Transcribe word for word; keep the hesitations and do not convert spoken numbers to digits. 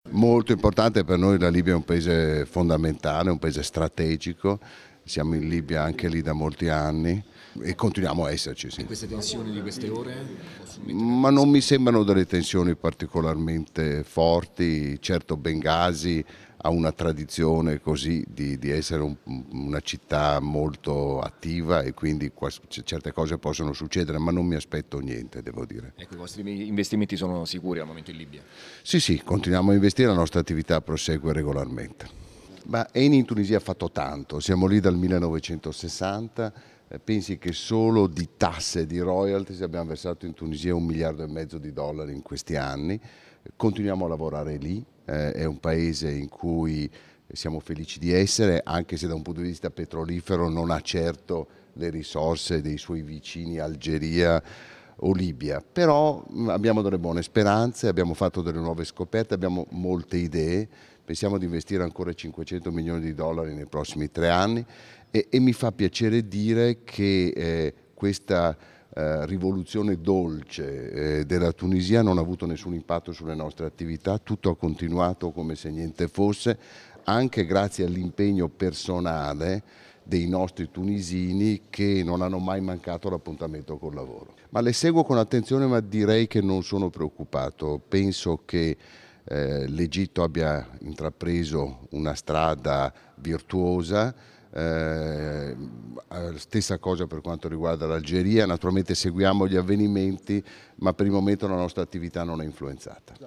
Molto importante per noi, la Libia è un paese fondamentale, un paese strategico, siamo in Libia anche lì da molti anni e continuiamo a esserci, E sì. queste tensioni di queste ore possono mettere a Ma rischio? non mi sembrano delle tensioni particolarmente forti, certo Bengasi ha una tradizione così di, di essere un- una città molto attiva e quindi quas- certe cose possono succedere, ma non mi aspetto niente, devo dire. Ecco, i vostri investimenti sono sicuri al momento in Libia? Sì, sì, continuiamo a investire, la nostra attività prosegue regolarmente. Ma Eni in Tunisia ha fatto tanto, siamo lì dal millenovecentosessanta, eh, pensi che solo di tasse e di royalties abbiamo versato in Tunisia un miliardo e mezzo di dollari in questi anni, continuiamo a lavorare lì, eh, è un paese in cui siamo felici di essere, anche se da un punto di vista petrolifero non ha certo le risorse dei suoi vicini Algeria o Libia, però mh, abbiamo delle buone speranze, abbiamo fatto delle nuove scoperte, abbiamo molte idee, pensiamo di investire ancora cinquecento milioni di dollari nei prossimi tre anni e, e mi fa piacere dire che eh, questa eh, rivoluzione dolce eh, della Tunisia non ha avuto nessun impatto sulle nostre attività, tutto ha continuato come se niente fosse, anche grazie all'impegno personale dei nostri tunisini che non hanno mai mancato l'appuntamento col lavoro. Ma le seguo con attenzione, ma direi che non sono preoccupato. Penso che eh, l'Egitto abbia intrapreso una strada virtuosa, eh, stessa cosa per quanto riguarda l'Algeria, naturalmente seguiamo gli avvenimenti, ma per il momento la nostra attività non è influenzata.